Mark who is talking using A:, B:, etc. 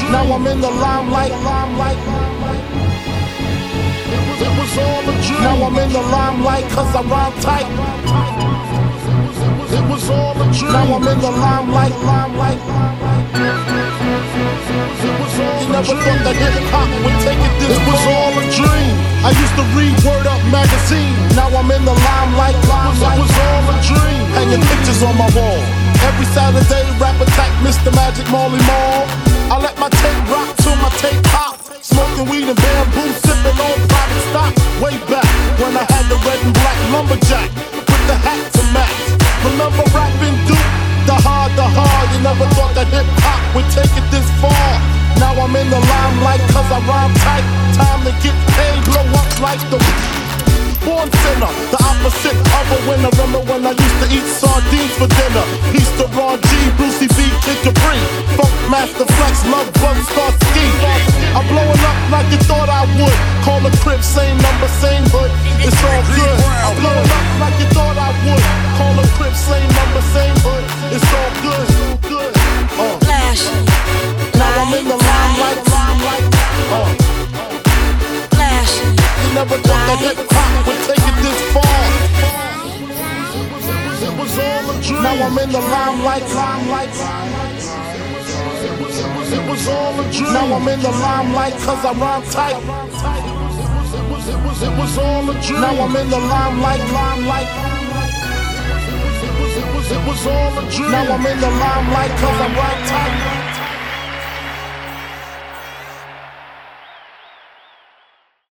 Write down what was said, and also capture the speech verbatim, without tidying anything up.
A: Now I'm in the limelight. limelight. It was all a dream. Now I'm in the limelight cause I rhyme tight. It was all a dream. Now I'm in the limelight. limelight. It was all you never dream. Thought that hip-hop would take it this It was all a dream. I used to read Word Up magazine. Now I'm in the limelight. limelight. It was all a dream. Hanging pictures on my wall. Every Saturday, rap attack, Mister Magic, Marley Marl. I let my tape rock till my tape pop. Smoking weed and bamboo, sipping on private stock. Way back when I had the red and black lumberjack with the hat to match. Remember rapping Duke? The hard, the hard. You never thought that hip hop would take it this far. Now I'm in the limelight cause I rhyme tight. Time to get paid, blow up like the born sinner, the opposite of a winner. Remember when I used to eat sardines for dinner? Peace to Ron G, Brucey B, Kid Capri, Funk Master Flex, Love Bug, Star Ski. I'm blowing up like you thought I would. Call the crib, same number, same hood. It's all good. I'm blowing up like you thought I would. Call the crib, same number, same hood. It's all good. Good. Uh.
B: Flash.
A: Now I'm in the limelight. Limelight. Uh.
B: Flash.
A: You never thought that hip hop would take it this far. It was all a dream. Now I'm in the limelight. Limelight. It was all a dream. Now I'm in the limelight cause I rhyme tight. It was all a dream. Now I'm in the limelight. Limelight. It was all a dream. Now I'm in the limelight cause I rhyme tight.